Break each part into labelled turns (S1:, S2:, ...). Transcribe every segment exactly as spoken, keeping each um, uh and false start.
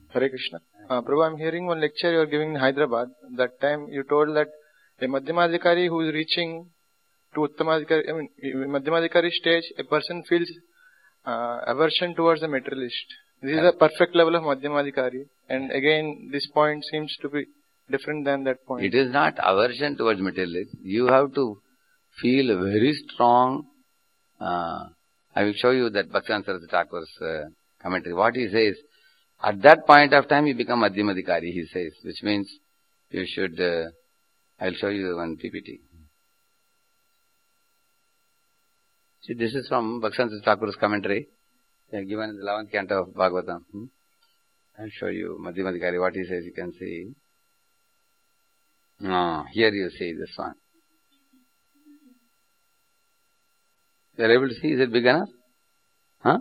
S1: Hare Krishna. Uh, Prabhu, I'm hearing one lecture you are giving in Hyderabad. That time you told that a Madhyamadhikari who is reaching to Uttamadhikari, I mean, Madhyamadhikari stage, a person feels uh, aversion towards the materialist. This is a perfect level of Madhyamadhikari. And again, this point seems to be different than that point.
S2: It is not aversion towards materialist. You have to feel a very strong. Uh, I will show you that Bhaktivedanta Saraswati Thakur's uh, commentary. What he says, at that point of time you become Madhyamadhikari, he says, which means you should, uh, I will show you one P P T. See, this is from Bhaktivedanta Thakur's commentary, uh, given in the eleventh canto of Bhagavatam. Hmm? I will show you Madhyamadhikari, what he says, you can see. No, here you see this one. You are able to see, is it big enough? Huh?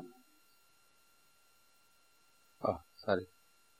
S2: Oh, sorry.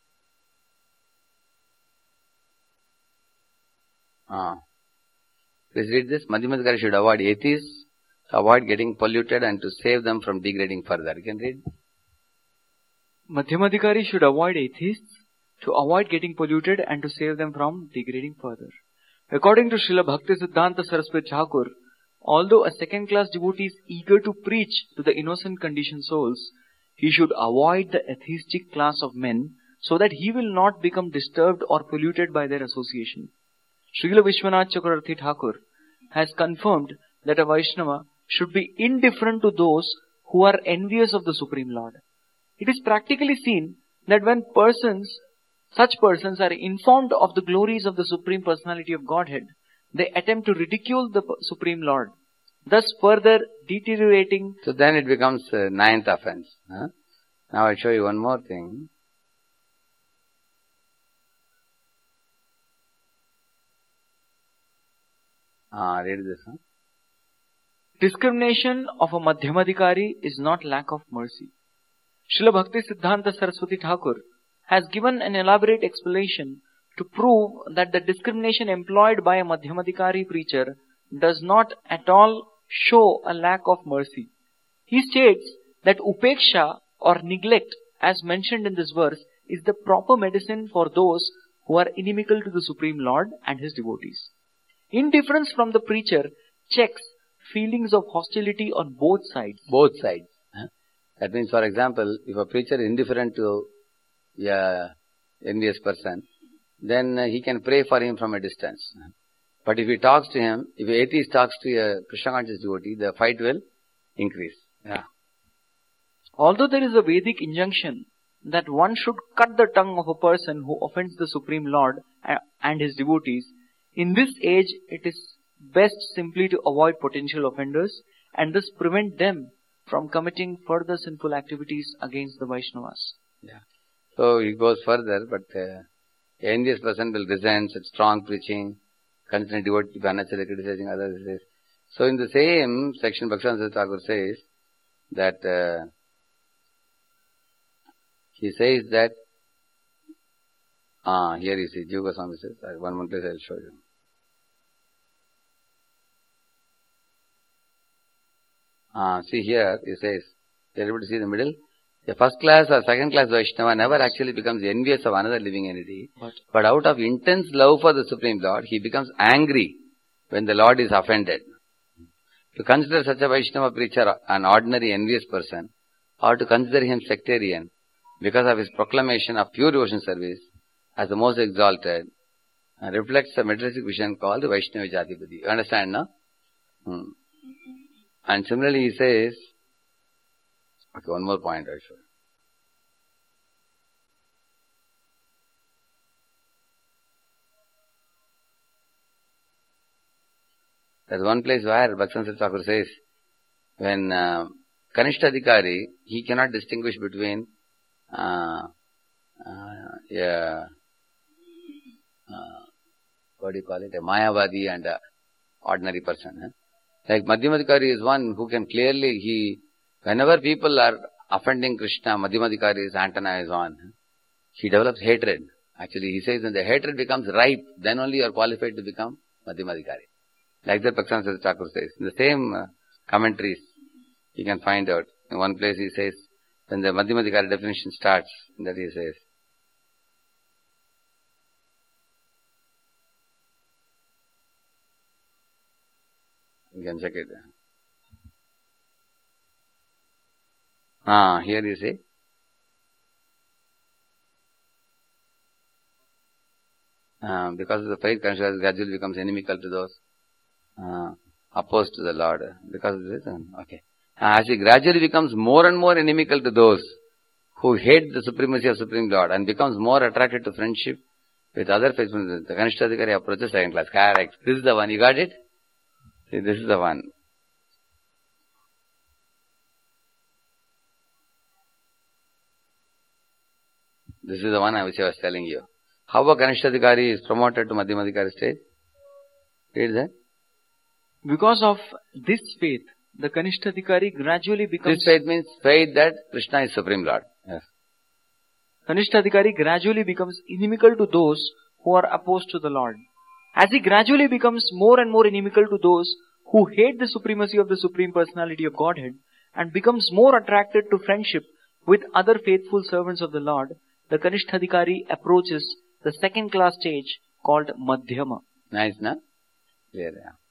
S2: Ah. Please read this. Madhyamadhikari should avoid atheists, to avoid getting polluted and to save them from degrading further. You can read.
S3: Madhyamadhikari should avoid atheists, to avoid getting polluted and to save them from degrading further. According to Srila Bhaktisiddhanta Saraswati Thakur, although a second-class devotee is eager to preach to the innocent conditioned souls, he should avoid the atheistic class of men so that he will not become disturbed or polluted by their association. Srila Vishwanath Chakravarti Thakur has confirmed that a Vaishnava should be indifferent to those who are envious of the Supreme Lord. It is practically seen that when persons, such persons are informed of the glories of the Supreme Personality of Godhead, they attempt to ridicule the Supreme Lord, thus further deteriorating.
S2: So then it becomes uh, ninth offense. Huh? Now I'll show you one more thing. Ah, read this. Huh?
S3: Discrimination of a Madhyamadhikari is not lack of mercy. Srila Bhaktisiddhanta Saraswati Thakur has given an elaborate explanation to prove that the discrimination employed by a Madhyamadhikari preacher does not at all show a lack of mercy. He states that upeksha or neglect, as mentioned in this verse, is the proper medicine for those who are inimical to the Supreme Lord and His devotees. Indifference from the preacher checks feelings of hostility on both sides.
S2: Both sides. Huh? That means, for example, if a preacher is indifferent to a envious person, then uh, he can pray for him from a distance. But if he talks to him, if an atheist talks to a Krishna conscious devotee, the fight will increase. Yeah.
S3: Although there is a Vedic injunction that one should cut the tongue of a person who offends the Supreme Lord and his devotees, in this age it is best simply to avoid potential offenders and thus prevent them from committing further sinful activities against the Vaishnavas.
S2: Yeah. So he goes further, but uh, an envious person will resent such strong preaching, considering devotee to be unnecessarily criticizing others. So in the same section, Bhaktivedanta Thakur says that uh, he says that ah here you see Jiva Goswami says, one more place I will show you. Ah, see here he says, you are able to see the middle. A first class or second class Vaishnava never actually becomes envious of another living entity, but, but out of intense love for the Supreme Lord, he becomes angry when the Lord is offended. To consider such a Vaishnava preacher an ordinary envious person, or to consider him sectarian because of his proclamation of pure devotion service as the most exalted, uh, reflects a materialistic vision called the Vaishnava Jatipati. You understand, no? Hmm. And similarly he says, okay, one more point I show you. There's one place where Bhaktivedanta Thakur says, when uh, Kanishtadhikari, he cannot distinguish between uh, uh, yeah, uh, what do you call it, a Mayavadi and a ordinary person. Huh? Like Madhyamadhikari is one who can clearly, he, whenever people are offending Krishna, Madhyamadhikari's antenna is on. He develops hatred. Actually, he says when the hatred becomes ripe, then only you are qualified to become Madhyamadhikari. Like that Bhaktivedanta Thakur says. In the same uh, commentaries, you can find out. In one place he says, when the Madhyamadhikari definition starts, that he says, can check it. Ah, here you see. Uh, because of the faith, Kanishta gradually becomes inimical to those uh, opposed to the Lord. Because of this, okay. Uh, as he gradually becomes more and more inimical to those who hate the supremacy of Supreme Lord and becomes more attracted to friendship with other faithful, the Kanishta approaches second class. Correct. This is the one. You got it? See, this is the one. This is the one which I was telling you. How a Kanishta is promoted to Madhyamadhikari stage? Read that.
S3: Because of this faith, the Kanishta gradually becomes...
S2: This faith means faith that Krishna is Supreme Lord. Yes.
S3: Kanishta gradually becomes inimical to those who are opposed to the Lord. As he gradually becomes more and more inimical to those who hate the supremacy of the Supreme Personality of Godhead and becomes more attracted to friendship with other faithful servants of the Lord, the Kanishta approaches the second class stage called Madhyama.
S2: Nice, na? Clear, yeah.